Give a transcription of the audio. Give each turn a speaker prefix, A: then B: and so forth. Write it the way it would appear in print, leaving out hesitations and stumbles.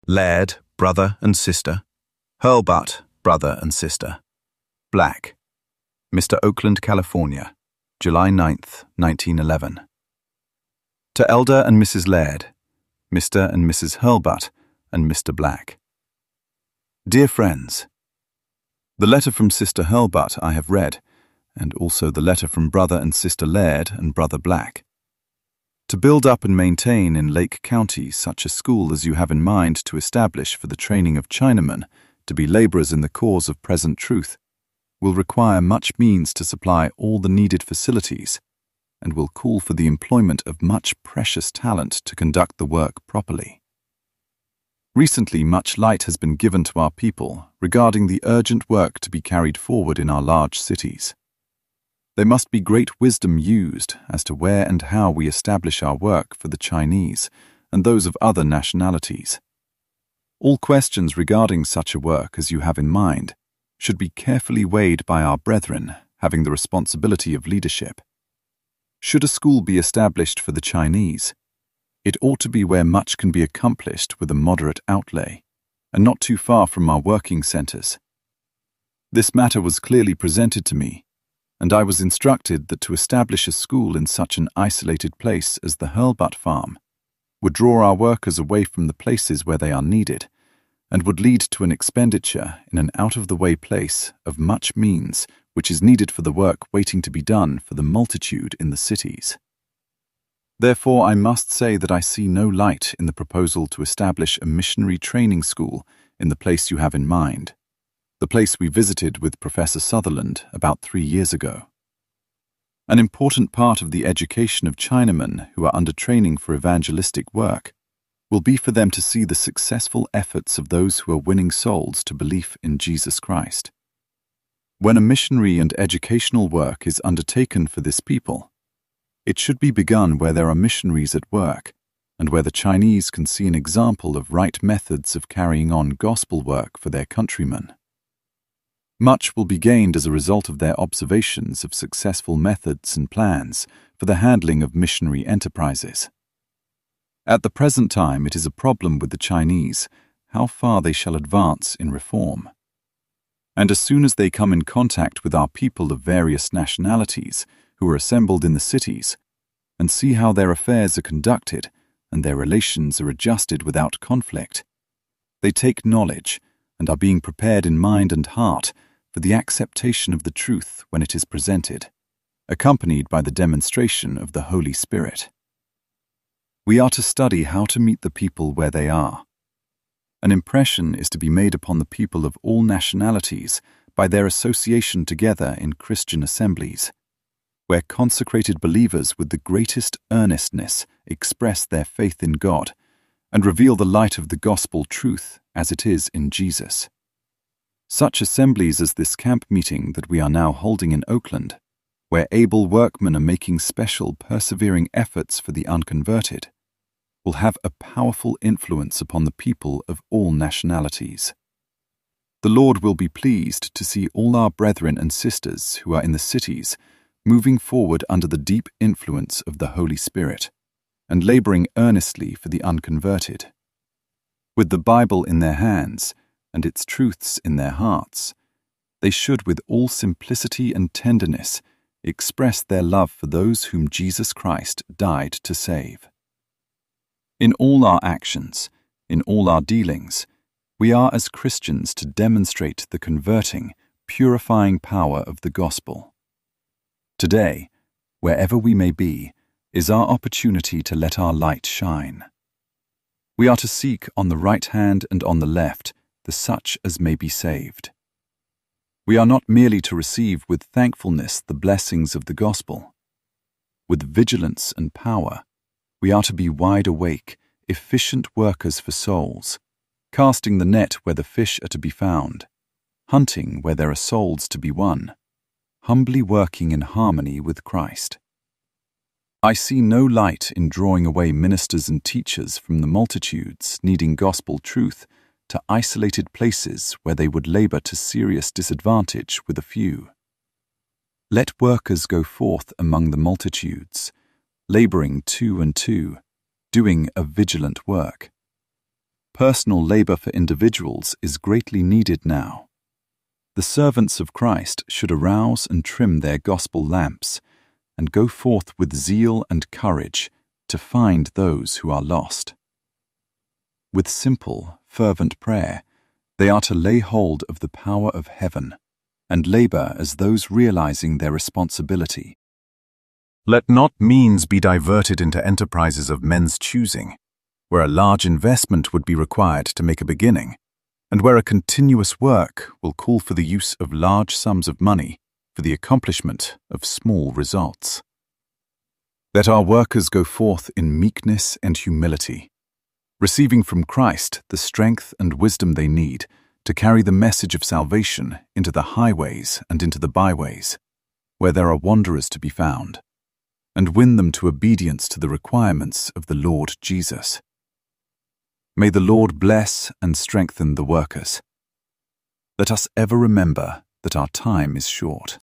A: Laird, brother and sister. Hurlbut, brother and sister. Black. Mr. Oakland, California, July 9th, 1911. To Elder and Mrs. Laird, Mr. and Mrs. Hurlbut, and Mr. Black. Dear friends, the letter from Sister Hurlbut I have read, and also the letter from Brother and Sister Laird and Brother Black. To build up and maintain in Lake County such a school as you have in mind to establish for the training of Chinamen to be laborers in the cause of present truth will require much means to supply all the needed facilities, and will call for the employment of much precious talent to conduct the work properly. Recently, much light has been given to our people regarding the urgent work to be carried forward in our large cities. There must be great wisdom used as to where and how we establish our work for the Chinese and those of other nationalities. All questions regarding such a work as you have in mind should be carefully weighed by our brethren having the responsibility of leadership. Should a school be established for the Chinese, it ought to be where much can be accomplished with a moderate outlay, and not too far from our working centers. This matter was clearly presented to me, and I was instructed that to establish a school in such an isolated place as the Hurlbut farm would draw our workers away from the places where they are needed, and would lead to an expenditure in an out-of-the-way place of much means which is needed for the work waiting to be done for the multitude in the cities. Therefore, I must say that I see no light in the proposal to establish a missionary training school in the place you have in mind, the place we visited with Professor Sutherland about 3 years ago. An important part of the education of Chinamen who are under training for evangelistic work will be for them to see the successful efforts of those who are winning souls to belief in Jesus Christ. When a missionary and educational work is undertaken for this people, it should be begun where there are missionaries at work, and where the Chinese can see an example of right methods of carrying on gospel work for their countrymen. Much will be gained as a result of their observations of successful methods and plans for the handling of missionary enterprises. At the present time, it is a problem with the Chinese how far they shall advance in reform. And as soon as they come in contact with our people of various nationalities who are assembled in the cities, and see how their affairs are conducted and their relations are adjusted without conflict, they take knowledge and are being prepared in mind and heart for the acceptation of the truth when it is presented, accompanied by the demonstration of the Holy Spirit. We are to study how to meet the people where they are. An impression is to be made upon the people of all nationalities by their association together in Christian assemblies, where consecrated believers with the greatest earnestness express their faith in God and reveal the light of the gospel truth as it is in Jesus. Such assemblies as this camp meeting that we are now holding in Oakland, where able workmen are making special persevering efforts for the unconverted, will have a powerful influence upon the people of all nationalities. The Lord will be pleased to see all our brethren and sisters who are in the cities moving forward under the deep influence of the Holy Spirit, and laboring earnestly for the unconverted. With the Bible in their hands, and its truths in their hearts, they should with all simplicity and tenderness express their love for those whom Jesus Christ died to save. In all our actions, in all our dealings, we are as Christians to demonstrate the converting, purifying power of the gospel. Today, wherever we may be, is our opportunity to let our light shine. We are to seek on the right hand and on the left the such as may be saved. We are not merely to receive with thankfulness the blessings of the gospel. With vigilance and power, we are to be wide awake, efficient workers for souls, casting the net where the fish are to be found, hunting where there are souls to be won, humbly working in harmony with Christ. I see no light in drawing away ministers and teachers from the multitudes needing gospel truth to isolated places where they would labor to serious disadvantage with a few. Let workers go forth among the multitudes, laboring two and two, doing a vigilant work. personal labor for individuals is greatly needed now. The servants of Christ should arouse and trim their gospel lamps and go forth with zeal and courage to find those who are lost. With simple, fervent prayer, they are to lay hold of the power of heaven and labor as those realizing their responsibility. Let not means be diverted into enterprises of men's choosing, where a large investment would be required to make a beginning, and where a continuous work will call for the use of large sums of money for the accomplishment of small results. Let our workers go forth in meekness and humility, receiving from Christ the strength and wisdom they need to carry the message of salvation into the highways and into the byways, where there are wanderers to be found, and win them to obedience to the requirements of the Lord Jesus. May the Lord bless and strengthen the workers. Let us ever remember that our time is short.